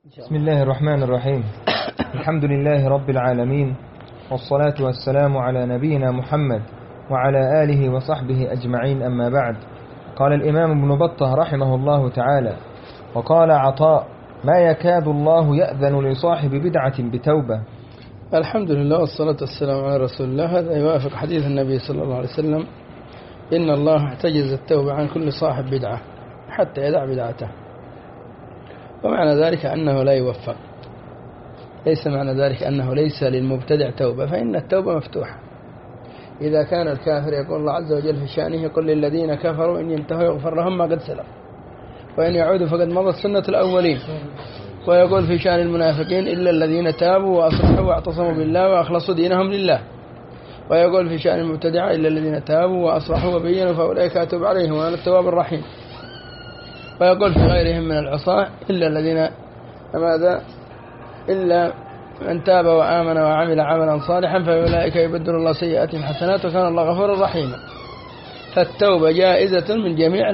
بسم الله الرحمن الرحيم. الحمد لله رب العالمين، والصلاة والسلام على نبينا محمد وعلى آله وصحبه أجمعين، أما بعد. قال الإمام ابن بطة رحمه الله تعالى: وقال عطاء: ما يكاد الله يأذن لصاحب بدعة بتوبة. الحمد لله والصلاة والسلام على رسول الله. هذا يوافق حديث النبي صلى الله عليه وسلم: إن الله احتجز التوبة عن كل صاحب بدعة حتى يدع بدعته. ومعنى ذلك أنه لا يوفق، ليس معنى ذلك أنه ليس للمبتدع توبة، فإن التوبة مفتوحة. إذا كان الكافر يقول الله عز وجل في شأنه: يقول للذين كفروا إن ينتهوا يغفر لهم ما قد سلف وإن يعودوا فقد مضت سنة الأولين. ويقول في شأن المنافقين: إلا الذين تابوا وأصلحوا واعتصموا بالله وأخلصوا دينهم لله. ويقول في شأن المبتدعة: إلا الذين تابوا وأصلحوا وبينوا فأولئك أتوب عليهم وأنا التواب الرحيم. ويقول في غيرهم من العصاة: إلا الذين إلا من تاب وآمن وعمل عملا صالحا فأولئك يبدل الله سيئاتهم حسنات وكان الله غفورا رحيما. فالتوبة جائزة من جميع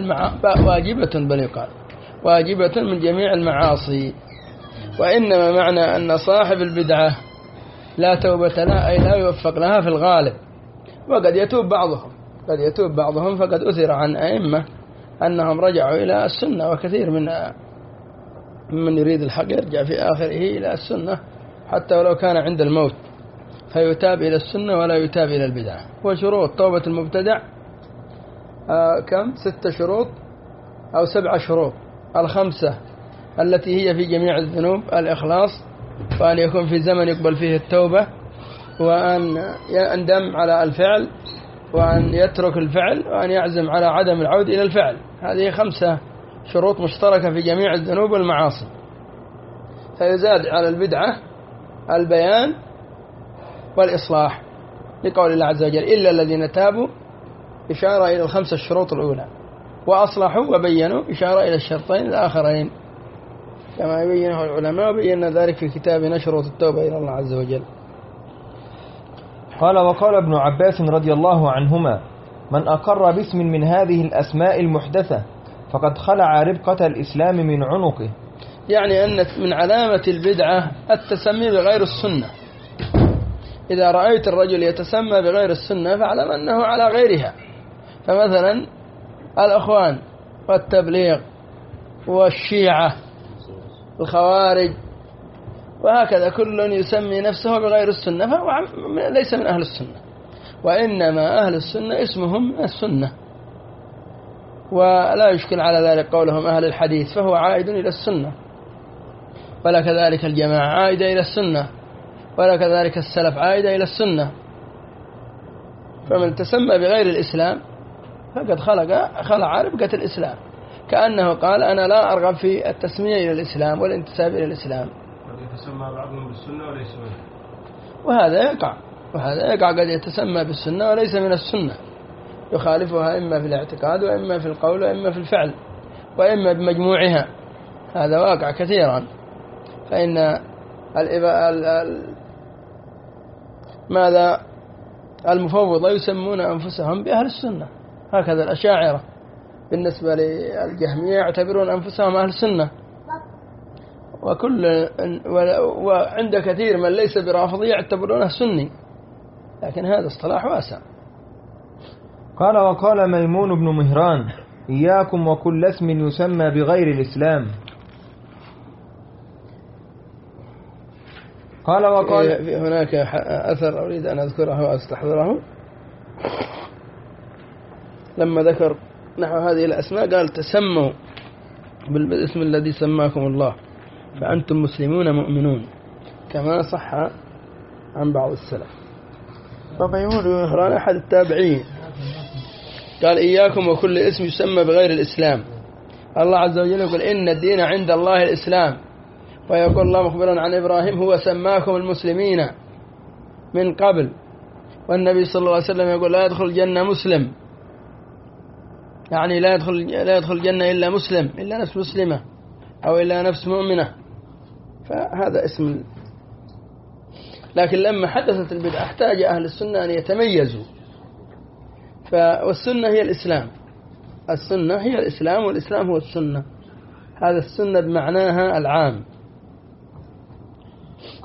واجبة من جميع المعاصي. وإنما معنى أن صاحب البدعة لا توبة لها أي لا يوفق لها في الغالب. وقد يتوب بعضهم فقد أثر عن أئمة أنهم رجعوا إلى السنة، وكثير من يريد الحق يرجع في آخره إلى السنة حتى ولو كان عند الموت، فيتاب إلى السنة ولا يتاب إلى البدعة. وشروط توبة المبتدع كم؟ 6 شروط أو 7 شروط. 5 التي هي في جميع الذنوب: الإخلاص، وأن يكون في زمن يقبل فيه التوبة، وأن يندم على الفعل، وأن يترك الفعل، وأن يعزم على عدم العود إلى الفعل. هذه 5 شروط مشتركة في جميع الذنوب والمعاصي. فيزاد على البدعة البيان والإصلاح، لقول الله عز وجل: إلا الذين تابوا، إشارة إلى 5 الشروط الأولى، وأصلحوا وبينوا، إشارة إلى الشرطين الآخرين، كما يبينه العلماء، وبينا ذلك في كتابنا شروط التوبة إلى الله عز وجل. قال: وقال ابن عباس رضي الله عنهما: من أقر باسم من هذه الأسماء المحدثة فقد خلع ربقة الإسلام من عنقه. يعني أن من علامة البدعة التسمي بغير السنة. إذا رأيت الرجل يتسمى بغير السنة فاعلم أنه على غيرها. فمثلا الأخوان والتبليغ والشيعة الخوارج وهكذا، كل يسمي نفسه بغير السنة فهو ليس من أهل السنة. وإنما أهل السنة اسمهم السنة، ولا يشكل على ذلك قولهم أهل الحديث، فهو عائد إلى السنة. ولا كذلك الجماعة عائدة إلى السنة، ولا كذلك السلف عائدة إلى السنة. فمن تسمى بغير الإسلام فقد خلع ربقة الإسلام، كأنه قال: أنا لا أرغب في التسمية إلى الإسلام والانتساب إلى الإسلام. قد يتسمى بعضهم بالسنة وليس منه، وهذا يقع قد يتسمى بالسنة وليس من السنة، يخالفها إما في الاعتقاد وإما في القول وإما في الفعل وإما بمجموعها. هذا واقع كثيرا. فإن المفوضة يسمون أنفسهم بأهل السنة، هكذا الأشاعرة بالنسبة للجهمية يعتبرون أنفسهم أهل السنة. وعند كثير من ليس برافضي يعتبرونه سني، لكن هذا اصطلاح واسع. قال: وقال ميمون بن مهران: إياكم وكل اسم يسمى بغير الإسلام. قال: وقال هناك أثر أريد أن أذكره وأستحضره. لما ذكر نحو هذه الأسماء قال: تسموا بالاسم الذي سماكم الله فأنتم مسلمون مؤمنون، كما صح عن بعض السلف. فميمون بن مهران أحد التابعين قال: إياكم وكل اسم يسمى بغير الإسلام. الله عز وجل يقول: إن الدين عند الله الإسلام. ويقول الله مخبرا عن إبراهيم: هو سماكم المسلمين من قبل. والنبي صلى الله عليه وسلم يقول: لا يدخل الجنة مسلم، يعني لا يدخل الجنة إلا مسلم، إلا نفس مسلمة أو إلا نفس مؤمنة. فهذا اسم. لكن لما حدثت البدعة احتاج أهل السنة أن يتميزوا. والسنة هي الإسلام، السنة هي الإسلام، والإسلام هو السنة. هذا السنة بمعناها العام،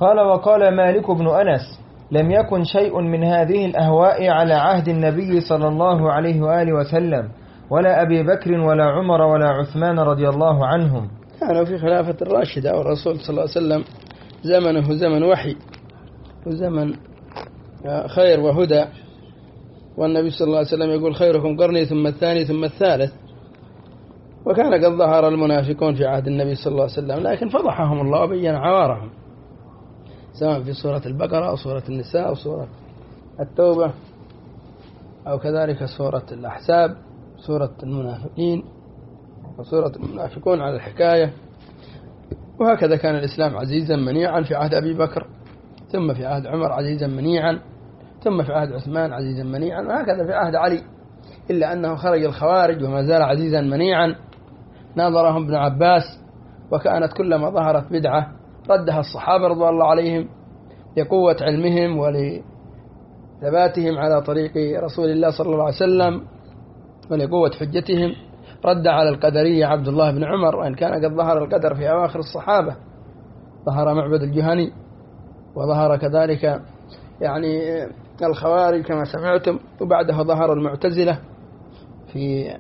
قال وقال مالك بن أنس لم يكن شيء من هذه الأهواء على عهد النبي صلى الله عليه وآله وسلم ولا أبي بكر ولا عمر ولا عثمان رضي الله عنهم. كان في خلافة الراشدة والرسول صلى الله عليه وسلم زمنه زمن وحي وزمن خير وهدى، والنبي صلى الله عليه وسلم يقول خيركم قرني ثم الثاني ثم الثالث. وكان قد ظهر المنافقون في عهد النبي صلى الله عليه وسلم، لكن فضحهم الله وبين عوارهم، سواء في سورة البقرة أو سورة النساء أو سورة التوبة أو كذلك سورة الأحزاب، سورة المنافقين وسورة المنافقون على الحكاية. وهكذا كان الإسلام عزيزا منيعا في عهد أبي بكر، ثم في عهد عمر عزيزا منيعا، ثم في عهد عثمان عزيزا منيعا، وهكذا في عهد علي، إلا أنه خرج الخوارج وما زال عزيزا منيعا. ناظرهم ابن عباس، وكانت كلما ظهرت بدعة ردها الصحابة رضي الله عليهم لقوة علمهم ولثباتهم على طريق رسول الله صلى الله عليه وسلم ولقوة حجتهم. رد على القدرية عبد الله بن عمر، وإن كان قد ظهر القدر في أواخر الصحابة، ظهر معبد الجهني وظهر كذلك الخوارج كما سمعتم، وبعده ظهر المعتزلة في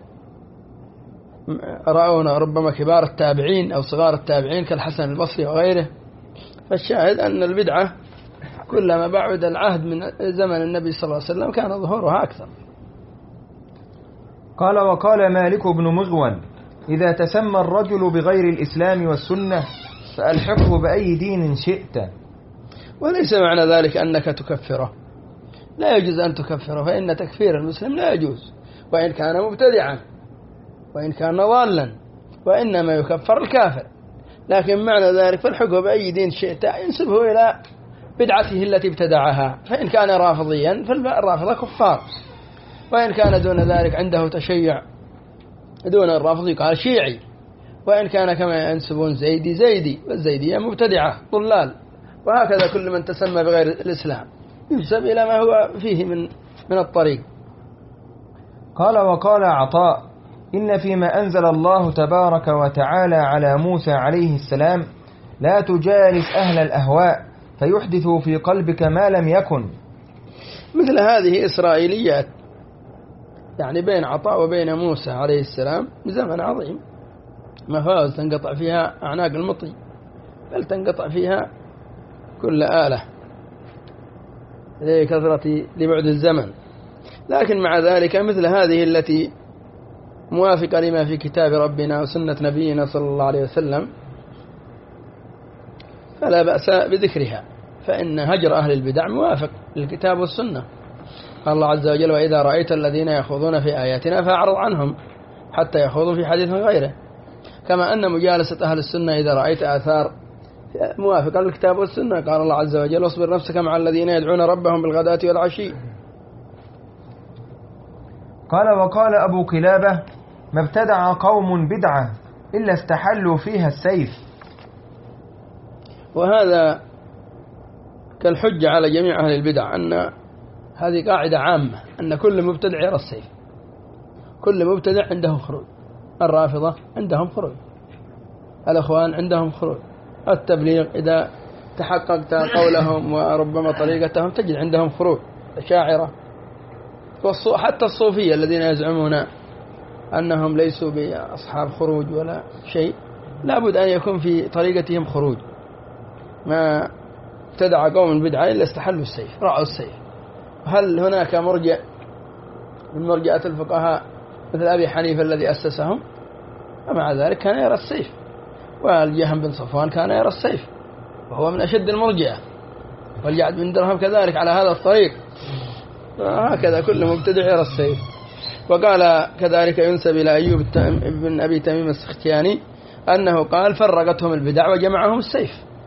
رأونا ربما كبار التابعين أو صغار التابعين كالحسن البصري وغيره. فالشاهد أن البدعة كلما بعد العهد من زمن النبي صلى الله عليه وسلم كان ظهورها أكثر. قال وقال مالك بن مغول إذا تسمى الرجل بغير الإسلام والسنة فألحقه بأي دين شئت. وليس معنى ذلك أنك تكفره، لا يجوز أن تكفره، فإن تكفير المسلم لا يجوز وإن كان مبتدعا وإن كان ضالا، وإنما يكفر الكافر. لكن معنى ذلك فالحقه بأي دين شئت ينسبه إلى بدعته التي ابتدعها، فإن كان رافضيا فالرافضة كفار، وإن كان دون ذلك عنده تشيع دون الرافضي قال شيعي، وإن كان كما ينسبون زيدي والزيدية مبتدعة ضلال. وهكذا كل من تسمى بغير الإسلام ينسب إلى ما هو فيه من الطريق. قال وقال عطاء إن فيما أنزل الله تبارك وتعالى على موسى عليه السلام لا تجالس أهل الأهواء فيحدثوا في قلبك ما لم يكن. مثل هذه إسرائيليات بين عطاء وبين موسى عليه السلام بزمن عظيم، مفاوز تنقطع فيها أعناق المطي، بل تنقطع فيها كل آلة لكثرة لبعد الزمن. لكن مع ذلك مثل هذه التي موافقة لما في كتاب ربنا وسنة نبينا صلى الله عليه وسلم فلا بأس بذكرها، فإن هجر أهل البدع موافق للكتاب والسنة. قال الله عز وجل وإذا رأيت الذين يخوضون في آياتنا فأعرض عنهم حتى يخوضوا في حديث غيره. كما أن مجالسة أهل السنة إذا رأيت آثار موافقة للكتاب والسنة. قال الله عز وجل واصبر نفسك مع الذين يدعون ربهم بالغداة والعشي. قال وقال أبو قلابة ما ابتدع قوم بدعة إلا استحلوا فيها السيف. وهذا كالحجة على جميع أهل البدع، أن هذه قاعدة عامة أن كل مبتدع يرى السيف، كل مبتدع عنده خروج. الرافضة عندهم خروج، الأخوان عندهم خروج، التبليغ إذا تحققت قولهم وربما طريقتهم تجد عندهم خروج، الشاعرة حتى الصوفية الذين يزعمون أنهم ليسوا بأصحاب خروج ولا شيء، لابد أن يكون في طريقتهم خروج. ما ابتدع قوم بدعة إلا استحلوا السيف، رأوا السيف. هل هناك مرجع من مرجعة الفقهاء مثل أبي حنيفة الذي أسسهم؟ ومع ذلك كان يرى السيف. والجهم بن صفوان كان يرى السيف وهو من أشد المرجعة، والجعد بن درهم كذلك على هذا الطريق. هكذا كل مبتدع يرى السيف. وقال كذلك ينسب إلى أيوب بن أبي تميم السختياني أنه قال فرقتهم البدع وجمعهم السيف.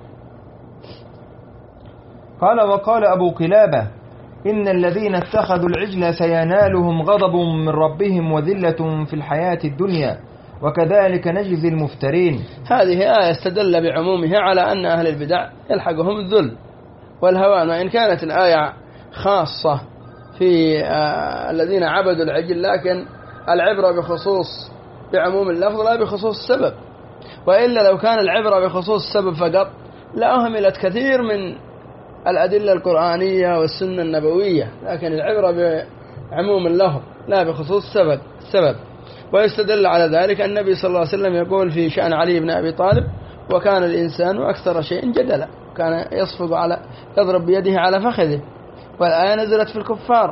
قال وقال أبو قلابة إن الذين اتخذوا العجل سينالهم غضب من ربهم وذلة في الحياة الدنيا وكذلك نجزي المفترين. هذه آية استدل بعمومها على أن أهل البدع يلحقهم الذل والهوان، وإن كانت الآية خاصة في الذين عبدوا العجل، لكن العبرة بخصوص بعموم اللفظ لا بخصوص السبب. وإلا لو كان العبرة بخصوص السبب فقط لا أهملت كثير من الأدلة القرآنية والسنة النبوية، لكن العبرة بعموم اللفظ لا بخصوص السبب. ويستدل على ذلك النبي صلى الله عليه وسلم يقول في شأن علي بن أبي طالب: وكان الإنسان أكثر شيء جدلا، كان يصفق يضرب بيده على فخذه. والآية نزلت في الكفار.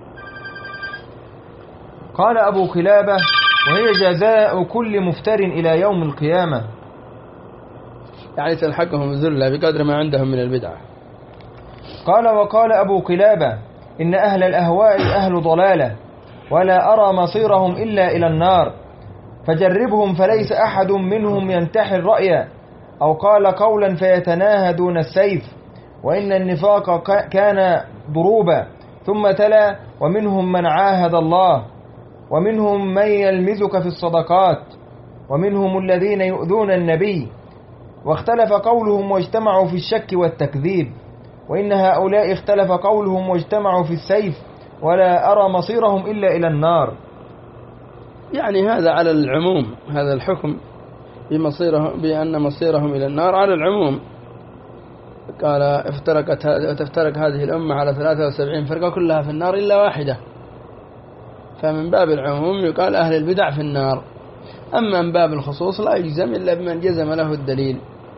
قال أبو قلابة: وهي جزاء كل مفتر إلى يوم القيامة، يعني تلحقهم الذلة بقدر ما عندهم من البدعة. قال: وقال أبو قلابة: إن أهل الأهواء أهل ضلالة، ولا أرى مصيرهم إلا إلى النار، فجربهم فليس أحد منهم ينتحي الرأي أو قال قولا فيتناهى دون السيف، وإن النفاق كان ضروبا. ثم تلا: ومنهم من عاهد الله، ومنهم من يلمزك في الصدقات، ومنهم الذين يؤذون النبي. واختلف قولهم واجتمعوا في الشك والتكذيب، وإن هؤلاء اختلف قولهم واجتمعوا في السيف، ولا أرى مصيرهم إلا إلى النار. يعني هذا على العموم، هذا الحكم بأن مصيرهم إلى النار على العموم. قال: تفترق هذه الأمة على 73 فرقة كلها في النار إلا واحدة، فمن باب العموم يقال أهل البدع في النار. أما من باب الخصوص لا يجزم إلا بمن جزم له الدليل.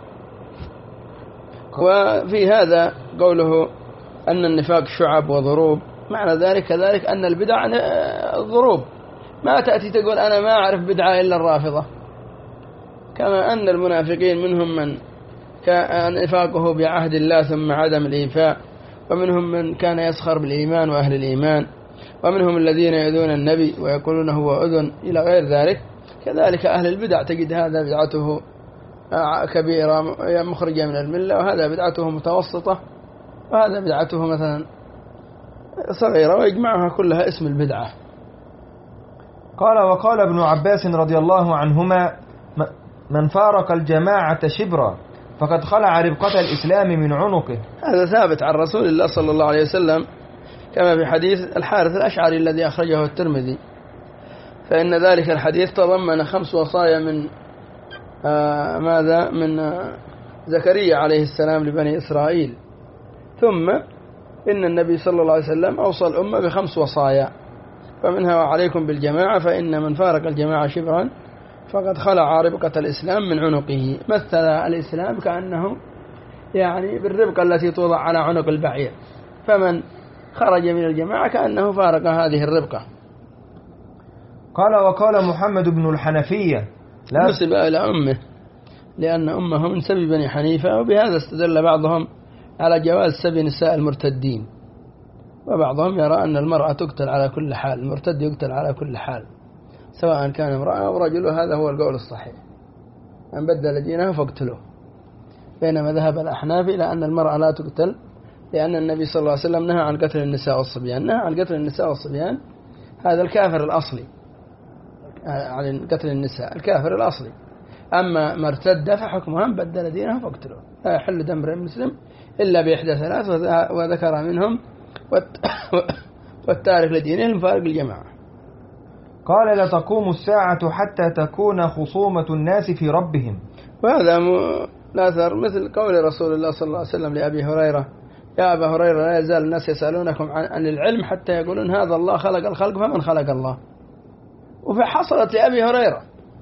وفي هذا قوله أن النفاق شعب وضروب، معنى ذلك كذلك أن البدع ضروب. ما تأتي تقول أنا ما أعرف بدعة إلا الرافضة، كما أن المنافقين منهم من كان نفاقه بعهد الله ثم عدم الإيفاء، ومنهم من كان يسخر بالإيمان وأهل الإيمان، ومنهم الذين يؤذون النبي ويقولون هو أذن إلى غير ذلك. كذلك أهل البدع تجد هذا بدعته كبيرة مخرجة من الملة، وهذا بدعته متوسطة، وهذا بدعته مثلا صغيرة، ويجمعها كلها اسم البدعة. قال: وقال ابن عباس رضي الله عنهما: من فارق الجماعة شبرا فقد خلع ربقة الإسلام من عنقه. هذا ثابت عن رسول الله صلى الله عليه وسلم، كما في حديث الحارث الأشعري الذي أخرجه الترمذي، فإن ذلك الحديث تضمن 5 وصايا من من زكريا عليه السلام لبني إسرائيل. ثم إن النبي صلى الله عليه وسلم أوصى الأمة ب5 وصايا، فمنها: وعليكم بالجماعة فإن من فارق الجماعة شبرا فقد خلع ربقة الإسلام من عنقه. مثل الإسلام كأنه يعني بالربقة التي توضع على عنق البعير، فمن خرج من الجماعة كأنه فارق هذه الربقة. قال: وقال محمد بن الحنفية: لا نسب إلى أمه لأن أمه من سبي بني حنيفة، وبهذا استدل بعضهم على جواز سبي نساء المرتدين، وبعضهم يرى أن المرأة تقتل على كل حال، المرتد يقتل على كل حال سواء كان امرأة أو رجل، هذا هو القول الصحيح، من بدل دينه فاقتلوه. بينما ذهب الأحناف إلى أن المرأة لا تقتل، لأن النبي صلى الله عليه وسلم نهى عن قتل النساء والصبيان. نهى عن قتل النساء والصبيان هذا الكافر الأصلي، عن قتل النساء الكافر الأصلي. أما مرتد فحكمها من بدل دينه فاقتلوه، لا يحل دم امرئ مسلم إلا بإحدى 3، وذكر منهم والتارك لدينه المفارق الجماعة. قال: لتقوم الساعة حتى تكون خصومة الناس في ربهم. وهذا ناثر مثل قول رسول الله صلى الله عليه وسلم لأبي هريرة: يا أبا هريرة لا يزال الناس يسألونكم عن العلم حتى يقولون هذا الله خلق الخلق فمن خلق الله. وفحصلت لأبي هريرة،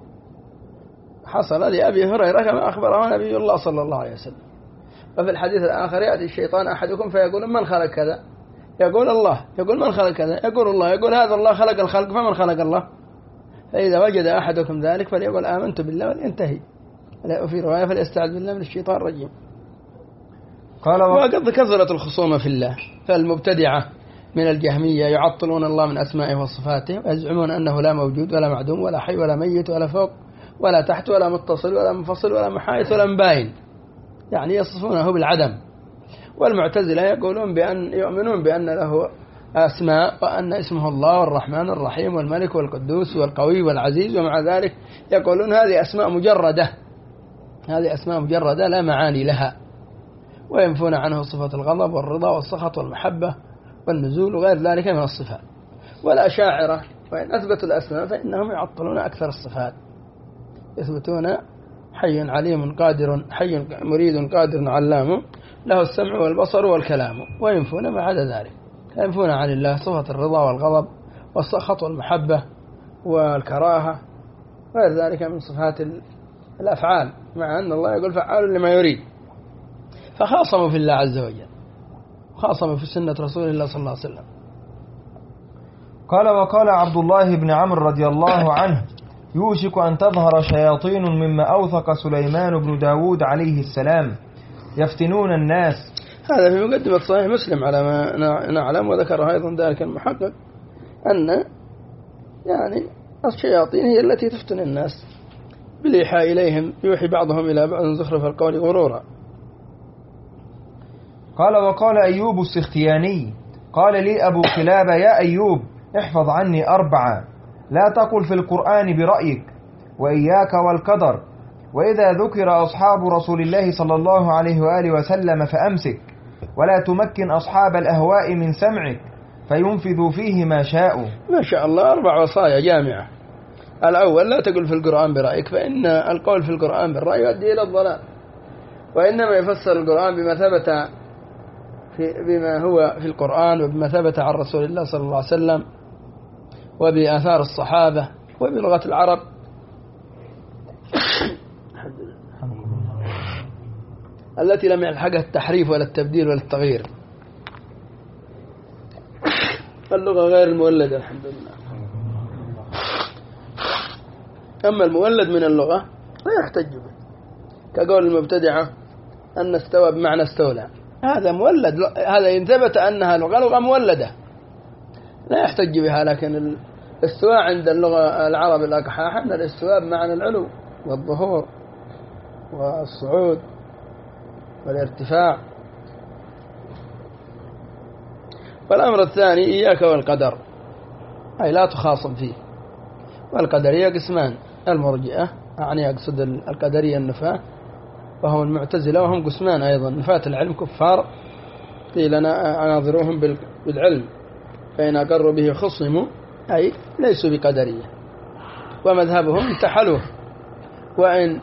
حصل لأبي هريرة كما أخبره نبي الله صلى الله عليه وسلم. وفي الحديث الآخر: يأتي الشيطان أحدكم فيقول من خلق كذا، يقول الله، يقول من خلق كذا، يقول الله، يقول هذا الله خلق الخلق فمن خلق الله. فإذا وجد أحدكم ذلك فليقول آمنت بالله ولينتهي، وفي رواية فليستعذ بالله من الشيطان الرجيم. وقد كثرت الخصومة في الله، فالمبتدعة من الجهمية يعطلون الله من أسمائه وصفاته، ويزعمون أنه لا موجود ولا معدوم ولا حي ولا ميت ولا فوق ولا تحت ولا متصل ولا منفصل ولا محايث ولا مباين، يعني يصفونه بالعدم. والمعتزلة يقولون يؤمنون بأن له أسماء، وأن اسمه الله والرحمن الرحيم والملك والقدوس والقوي والعزيز، ومع ذلك يقولون هذه أسماء مجردة، هذه أسماء مجردة لا معاني لها، وينفون عنه صفة الغضب والرضا والسخط والمحبة والنزول وغير ذلك من الصفات. والأشاعرة وإن أثبتوا الأسماء فإنهم يعطلون أكثر الصفات، يثبتون حي عليم قادر، حي مريد قادر علام، له السمع والبصر والكلام، وينفون ما عدا ذلك، ينفون عن الله صفة الرضا والغضب والسخط والمحبة والكراهة غير ذلك من صفات الأفعال، مع أن الله يقول فعال لما يريد. فخاصموا في الله عز وجل، خاصموا في سنة رسول الله صلى الله عليه وسلم. قال: وقال عبد الله بن عمرو رضي الله عنه: يوشك أن تظهر شياطين مما أوثق سليمان بن داود عليه السلام يفتنون الناس. هذا في مقدمة صحيح مسلم على ما نعلم، وذكر أيضا ذلك المحقق أن يعني الشياطين هي التي تفتن الناس بالإيحاء إليهم، يوحي بعضهم إلى بعض زخرف القول غرورا. قال: وقال أيوب السختياني: قال لي أبو قلابة: يا أيوب، احفظ عني 4، لا تقل في القرآن برأيك، وإياك والقدر، وإذا ذكر أصحاب رسول الله صلى الله عليه وآله وسلم فأمسك، ولا تمكن أصحاب الأهواء من سمعك فينفذوا فيه ما شاءوا. ما شاء الله 4 وصايا جامعة. الأول: لا تقل في القرآن برأيك، فإن القول في القرآن بالرأي يؤدي إلى الضلال، وإنما يفسر القرآن بما ثبت بما هو في القرآن، وبما ثبت عن رسول الله صلى الله عليه وسلم، وبآثار الصحابة، وبلغة العرب. التي لم يلحقها التحريف ولا التبديل ولا التغيير. اللغة غير المولدة الحمد لله. أما المولد من اللغة لا يحتج به، كقول المبتدعة أن استوى بمعنى استولى، هذا مولد، هذا إن ثبت أنها لغة مولدة لا يحتج بها. لكن الاستواء عند اللغة العرب الأقحاح أن الاستواء بمعنى العلو والظهور والصعود والارتفاع. والأمر الثاني: إياك والقدر، أي لا تخاصم فيه. والقدرية قسمان: المرجئة، يعني أقصد القدرية النفاة، وهم المعتزلة، وهم قسمان أيضا: نفاة العلم كفار، قيل أناظروهم بالعلم فإن أقروا به خصموا، أي ليسوا بقدرية، ومذهبهم انتحلوه، وإن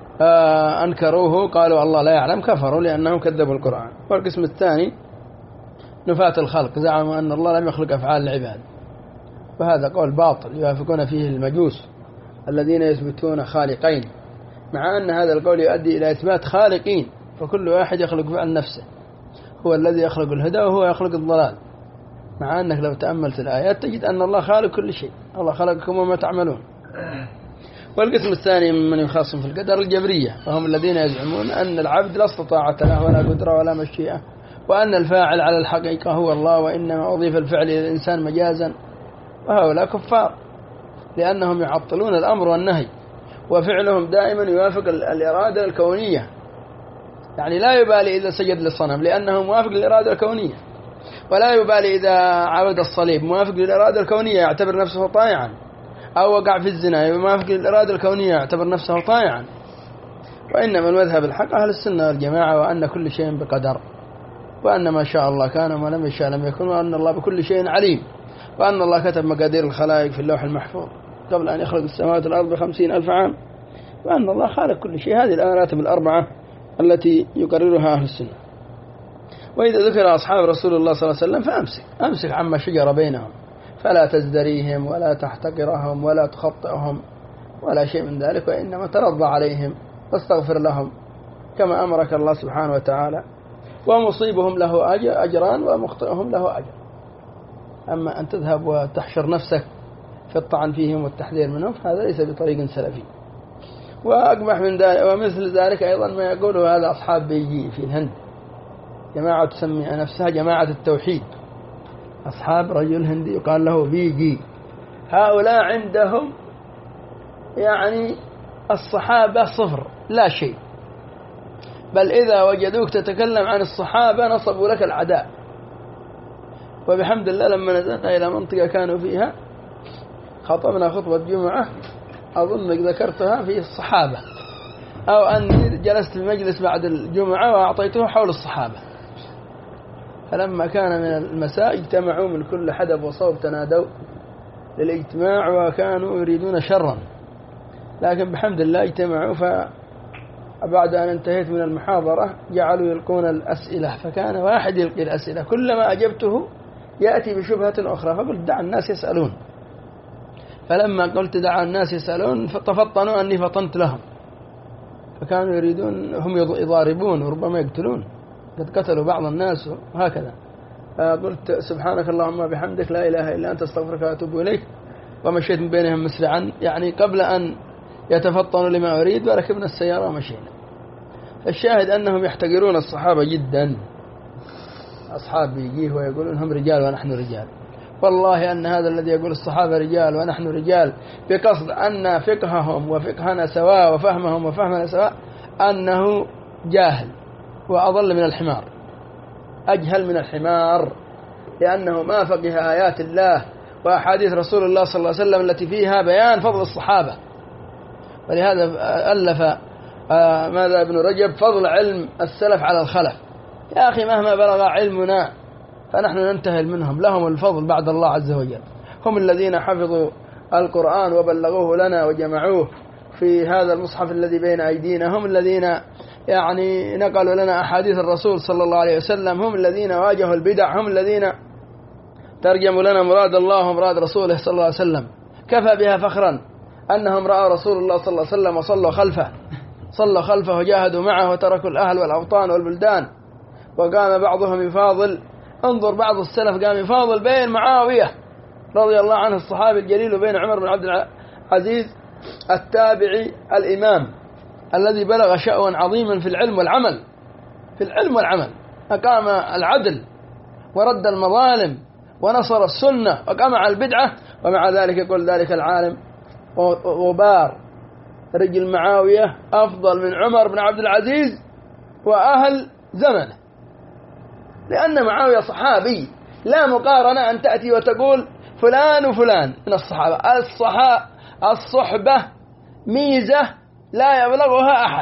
أنكروه قالوا الله لا يعلم كفروا لأنهم كذبوا القرآن. والقسم الثاني: نفاة الخلق، زعموا أن الله لم يخلق أفعال العباد، وهذا قول باطل يوافقون فيه المجوس الذين يثبتون خالقين، مع أن هذا القول يؤدي إلى إثبات خالقين، فكل واحد يخلق فعل نفسه، هو الذي يخلق الهدى وهو يخلق الضلال، مع أنك لو تأملت الآيات تجد أن الله خالق كل شيء، الله خلقكم وما تعملون. والقسم الثاني ممن يخاصم في القدر الجبرية، وهم الذين يزعمون أن العبد لا استطاعة له ولا قدرة ولا مشيئة، وأن الفاعل على الحقيقة هو الله، وإنما أضيف الفعل إلى الإنسان مجازا. وهؤلاء كفار لأنهم يعطلون الأمر والنهي، وفعلهم دائما يوافق الإرادة الكونية، يعني لا يبالي إذا سجد للصنم لأنه موافق للإرادة الكونية، ولا يبالي إذا عبد الصليب موافق للإرادة الكونية يعتبر نفسه طائعا، أو وقع في الزنا موافق للإرادة الكونية يعتبر نفسه طائعا. وإنما المذهب الحق أهل السنة والجماعة، وأن كل شيء بقدر، وأن ما شاء الله كان وما لم يشاء لم يكن، وأن الله بكل شيء عليم، وأن الله كتب مقادير الخلائق في اللوح المحفوظ قبل أن يخلق السماوات والأرض ب50,000 عام، وأن الله خالق كل شيء. هذه المراتب الأربعة التي يقررها أهل السنة. وإذا ذكر أصحاب رسول الله صلى الله عليه وسلم فأمسك عما شجر بينهم، فلا تزدريهم ولا تحتقرهم ولا تخطئهم ولا شيء من ذلك، وإنما ترضى عليهم واستغفر لهم كما أمرك الله سبحانه وتعالى، ومصيبهم له أجران ومخطئهم له أجر. أما أن تذهب وتحشر نفسك في الطعن فيهم والتحذير منهم فهذا ليس بطريق سلفي. وأقبح من ذلك ومثل ذلك أيضا ما يقوله هذا أصحاب بيجي في الهند، جماعة تسمي نفسها جماعة التوحيد، أصحاب رجل هندي يقال له بيجي. هؤلاء عندهم يعني الصحابة صفر لا شيء، بل إذا وجدوك تتكلم عن الصحابة نصبوا لك العداء. وبحمد الله لما نزلنا إلى منطقة كانوا فيها خطبنا خطبة جمعة أظنك ذكرتها في الصحابة، أو أني جلست في مجلس بعد الجمعة وأعطيته حول الصحابة، فلما كان من المساء اجتمعوا من كل حدب وصوب تنادوا للاجتماع، وكانوا يريدون شرا، لكن بحمد الله اجتمعوا بعد أن انتهيت من المحاضرة جعلوا يلقون الأسئلة، فكان واحد يلقي الأسئلة، كلما أجبته يأتي بشبهة أخرى، فقلت دع الناس يسألون. فلما قلت دع الناس يسألون فتفطنوا أني فطنت لهم، فكانوا يريدون هم يضاربون وربما يقتلون، قد قتلوا بعض الناس وهكذا. فقلت سبحانك اللهم بحمدك لا إله إلا أنت استغفرك وأتوب إليك، ومشيت من بينهم مسرعا، يعني قبل أن يتفطنوا لما أريد، وركبنا السيارة ومشينا. الشاهد أنهم يحتقرون الصحابة جدا. أصحاب يجيه ويقولون هم رجال ونحن رجال. والله أن هذا الذي يقول الصحابة رجال ونحن رجال بقصد أن فقههم وفقهنا سواء وفهمهم وفهمنا سواء، أنه جاهل وأضل من الحمار، أجهل من الحمار، لأنه ما فقه آيات الله وأحاديث رسول الله صلى الله عليه وسلم التي فيها بيان فضل الصحابة. ولهذا ألف ماذا ابن رجب فضل علم السلف على الخلف. يا أخي مهما بلغ علمنا فنحن ننتهي منهم، لهم الفضل بعد الله عز وجل. هم الذين حفظوا القرآن وبلغوه لنا وجمعوه في هذا المصحف الذي بين أيدينا، هم الذين يعني نقلوا لنا أحاديث الرسول صلى الله عليه وسلم، هم الذين واجهوا البدع، هم الذين ترجموا لنا مراد الله ومراد رسوله صلى الله عليه وسلم. كفى بها فخرا أنهم رأوا رسول الله صلى الله عليه وسلم وصلوا خلفه وجاهدوا معه وتركوا الأهل والأوطان والبلدان، وقام بعضهم يفاضل. انظر بعض السلف قام يفاضل بين معاوية رضي الله عنه الصحابي الجليل وبين عمر بن عبد العزيز التابعي الإمام الذي بلغ شأوا عظيما في العلم والعمل، أقام العدل ورد المظالم ونصر السنة وقمع البدعة، ومع ذلك يقول ذلك العالم وبار رجل معاوية أفضل من عمر بن عبد العزيز وأهل زمنه، لأن معاوية صحابي. لا مقارنة أن تأتي وتقول فلان وفلان من الصحابة. الصحبة ميزة لا يبلغها أحد،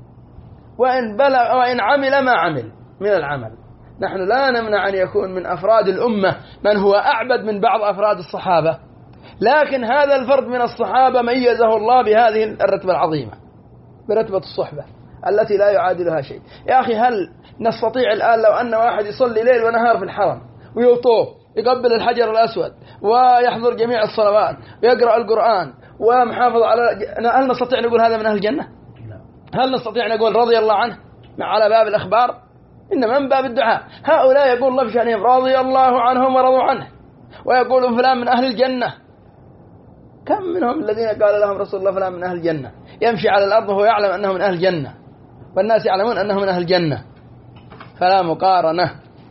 وإن عمل ما عمل من العمل. نحن لا نمنع أن يكون من أفراد الأمة من هو أعبد من بعض أفراد الصحابة، لكن هذا الفرد من الصحابة ميزه الله بهذه الرتبة العظيمة، برتبة الصحبة التي لا يعادلها شيء. يا أخي هل نستطيع الآن لو أن واحد يصلي ليل ونهار في الحرم ويطوف يقبل الحجر الأسود ويحضر جميع الصلوات ويقرأ القرآن ومحافظ على، هل نستطيع نقول هذا من أهل الجنة؟ هل نستطيع نقول رضي الله عنه على باب الأخبار؟ إنما من باب الدعاء. هؤلاء يقول الله بشأنهم رضي الله عنهم ورضوا عنه، ويقولون فلان من أهل الجنة. كم منهم الذين قال لهم رسول الله فلان من أهل الجنة، يمشي على الأرض وهو يعلم أنه من أهل الجنة، والناس يعلمون أنه من أهل الجنة، فلا مقارنة.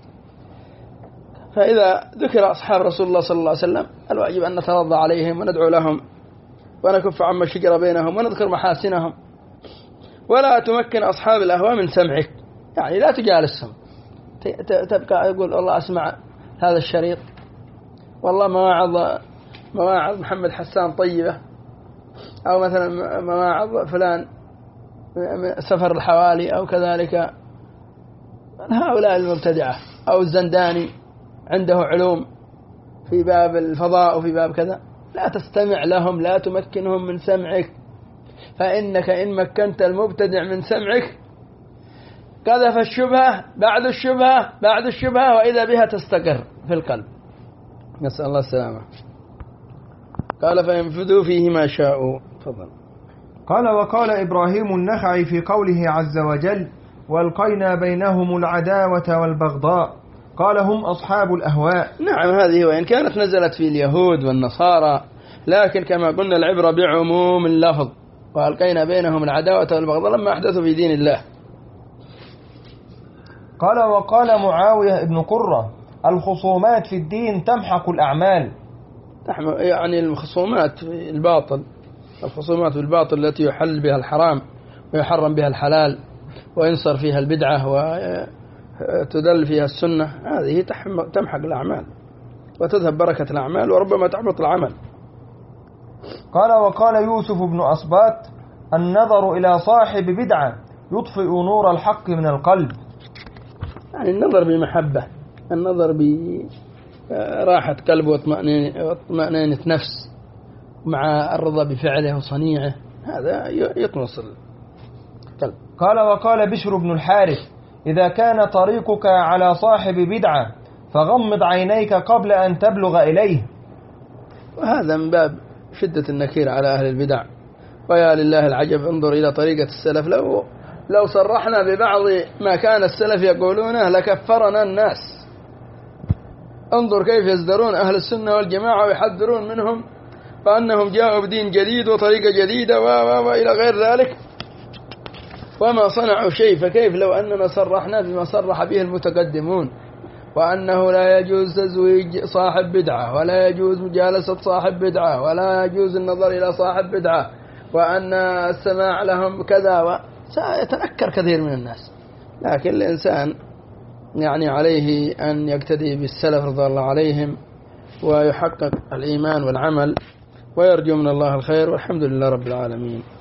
فإذا ذكر أصحاب رسول الله صلى الله عليه وسلم الواجب أن نترضى عليهم وندعو لهم ونكف عما شجر بينهم ونذكر محاسنهم، ولا تمكن أصحاب الأهواء من سمعك، يعني لا تجالسهم تبقى يقول والله أسمع هذا الشريط، والله مواعظ محمد حسان طيبة، أو مثلا مواعظ فلان سفر الحوالي أو كذلك هؤلاء المبتدعة، أو الزنداني عنده علوم في باب الفضاء وفي باب كذا، لا تستمع لهم، لا تمكنهم من سمعك، فإنك إن مكنت المبتدع من سمعك قذف الشبهة بعد الشبهة وإذا بها تستقر في القلب. نسأل الله السلامة. قال فينفذوا فيه ما شاءوا. تفضل. قال وقال إبراهيم النخعي في قوله عز وجل والقينا بينهم العداوة والبغضاء، قال هم أصحاب الأهواء. نعم، هذه وإن كانت نزلت في اليهود والنصارى، لكن كما قلنا العبرة بعموم اللفظ، والقينا بينهم العداوة والبغضاء لما أحدثوا في دين الله. قال وقال معاوية ابن قرة الخصومات في الدين تمحق الأعمال، يعني الخصومات في الباطل، الخصومات بالباطل التي يحل بها الحرام ويحرم بها الحلال وينصر فيها البدعة وتدل فيها السنة، هذه تمحق الأعمال وتذهب بركة الأعمال وربما تحبط العمل. قال وقال يوسف بن أصبات النظر إلى صاحب بدعة يطفئ نور الحق من القلب، يعني النظر بمحبة، النظر براحة قلب واطمئنانة نفس مع الرضا بفعله وصنيعه، هذا يطمس. قال وقال بشر بن الحارث إذا كان طريقك على صاحب بدعة فغمض عينيك قبل أن تبلغ إليه. وهذا من باب شدة النكير على أهل البدع. ويا لله العجب، انظر إلى طريقة السلف، لو صرحنا ببعض ما كان السلف يقولونه لكفرنا الناس. انظر كيف يزدرون أهل السنة والجماعة ويحذرون منهم فأنهم جاءوا بدين جديد وطريقة جديدة وإلى غير ذلك وما صنعوا شيء. فكيف لو أننا صرحنا بما صرح به المتقدمون، وأنه لا يجوز تزويج صاحب بدعة، ولا يجوز مجالسة صاحب بدعة، ولا يجوز النظر إلى صاحب بدعة، وأن السماع لهم كذا، سيتنكر كثير من الناس. لكن الإنسان يعني عليه أن يقتدي بالسلف رضي الله عليهم ويحقق الإيمان والعمل ويرجو من الله الخير، والحمد لله رب العالمين.